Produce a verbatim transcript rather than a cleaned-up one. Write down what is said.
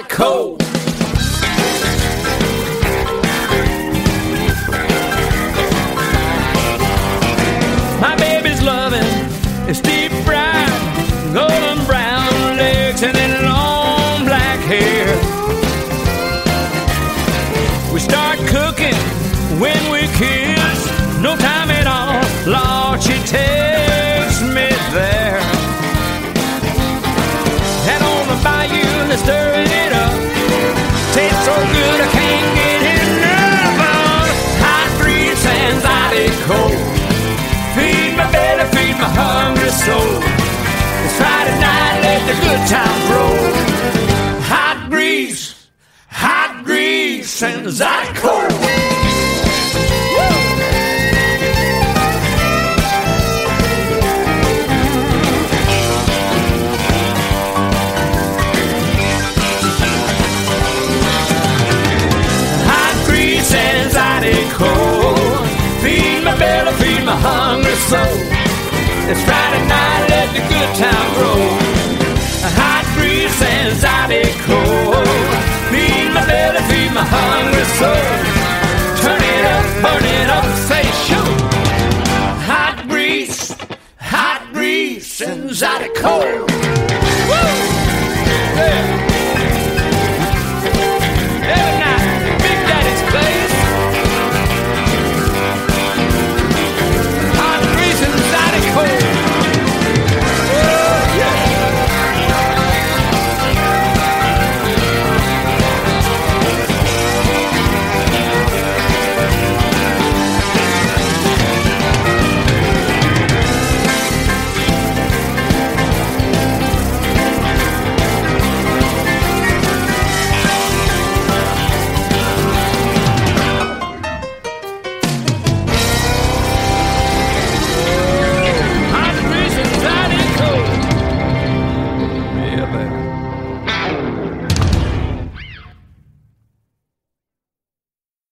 cold. My baby's loving is deep fried, golden brown legs and then long black hair. We start cooking when we kiss, no time at all, Lord, she takes me there. And on the bayou, they're stirring it up, tastes so good I can't get enough of hot grease and icy cold. Feed my belly, feed my hungry soul. It's Friday night, let the good times roll. Hot grease, hot grease, and exotic cold. Hot grease and exotic cold. Feed my belly, feed my hungry soul. It's Friday night, let the good time roll. Hot grease and exotic cold.